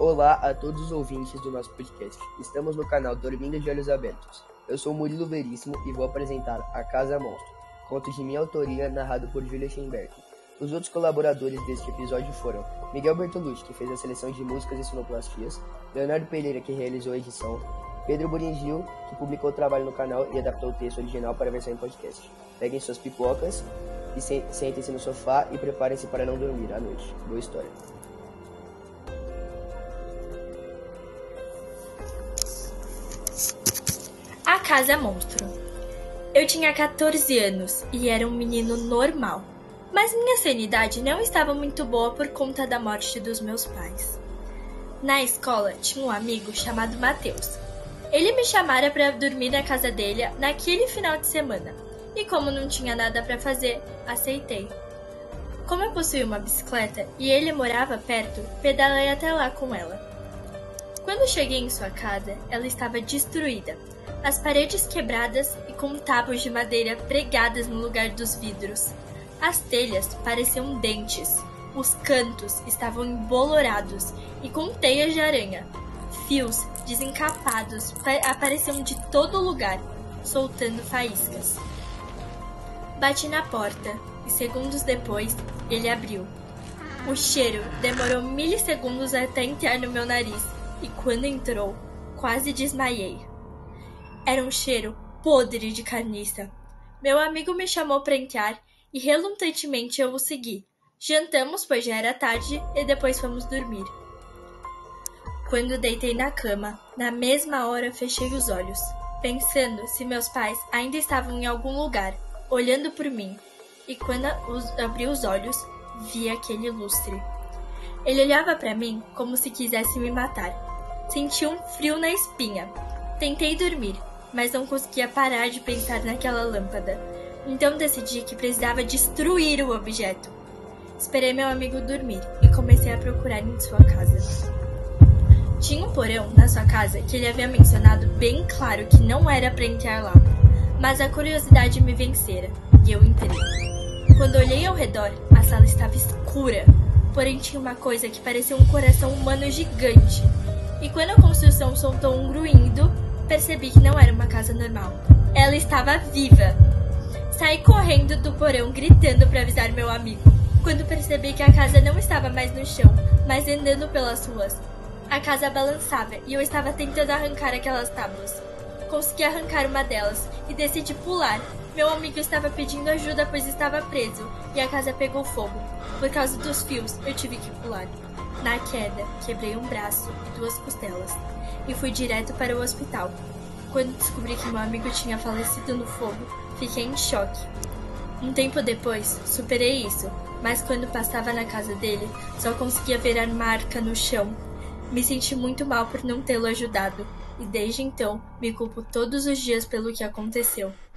Olá a todos os ouvintes do nosso podcast. Estamos no canal Dormindo de Olhos Abertos. Eu sou Murilo Veríssimo e vou apresentar A Casa Monstro, conto de minha autoria narrado por Julia Schemberg. Os outros colaboradores deste episódio foram Miguel Bertolucci, que fez a seleção de músicas e sonoplastias, Leonardo Pereira, que realizou a edição, Pedro Buringil, que publicou o trabalho no canal e adaptou o texto original para a versão em podcast. Peguem suas pipocas e sentem-se no sofá e preparem-se para não dormir à noite. Boa história. A Casa Monstro. Eu tinha 14 anos e era um menino normal, mas minha sanidade não estava muito boa por conta da morte dos meus pais. Na escola tinha um amigo chamado Matheus. Ele me chamara para dormir na casa dele naquele final de semana, e como não tinha nada para fazer, aceitei. Como eu possuía uma bicicleta e ele morava perto, pedalei até lá com ela. Quando cheguei em sua casa, ela estava destruída, as paredes quebradas e com tábuas de madeira pregadas no lugar dos vidros. As telhas pareciam dentes, os cantos estavam embolorados e com teias de aranha. Fios desencapados apareciam de todo lugar, soltando faíscas. Bati na porta e segundos depois ele abriu. O cheiro demorou milissegundos até entrar no meu nariz e quando entrou, quase desmaiei. Era um cheiro podre de carniça. Meu amigo me chamou para entrar e relutantemente eu o segui. Jantamos, pois já era tarde, e depois fomos dormir. Quando deitei na cama, na mesma hora fechei os olhos, pensando se meus pais ainda estavam em algum lugar, olhando por mim. E quando abri os olhos, vi aquele lustre. Ele olhava para mim como se quisesse me matar. Senti um frio na espinha. Tentei dormir, mas não conseguia parar de pensar naquela lâmpada. Então decidi que precisava destruir o objeto. Esperei meu amigo dormir e comecei a procurar em sua casa. Tinha um porão na sua casa que ele havia mencionado bem claro que não era para entrar lá, mas a curiosidade me vencera e eu entrei. Quando olhei ao redor, a sala estava escura, porém tinha uma coisa que parecia um coração humano gigante. E quando a construção soltou um grunhido, percebi que não era uma casa normal. Ela estava viva. Saí correndo do porão gritando para avisar meu amigo, quando percebi que a casa não estava mais no chão, mas andando pelas ruas. A casa balançava e eu estava tentando arrancar aquelas tábuas. Consegui arrancar uma delas e decidi pular. Meu amigo estava pedindo ajuda pois estava preso e a casa pegou fogo. Por causa dos fios, eu tive que pular. Na queda, quebrei um braço e 2 costelas e fui direto para o hospital. Quando descobri que meu amigo tinha falecido no fogo, fiquei em choque. Um tempo depois, superei isso, mas quando passava na casa dele, só conseguia ver a marca no chão. Me senti muito mal por não tê-lo ajudado, e desde então me culpo todos os dias pelo que aconteceu.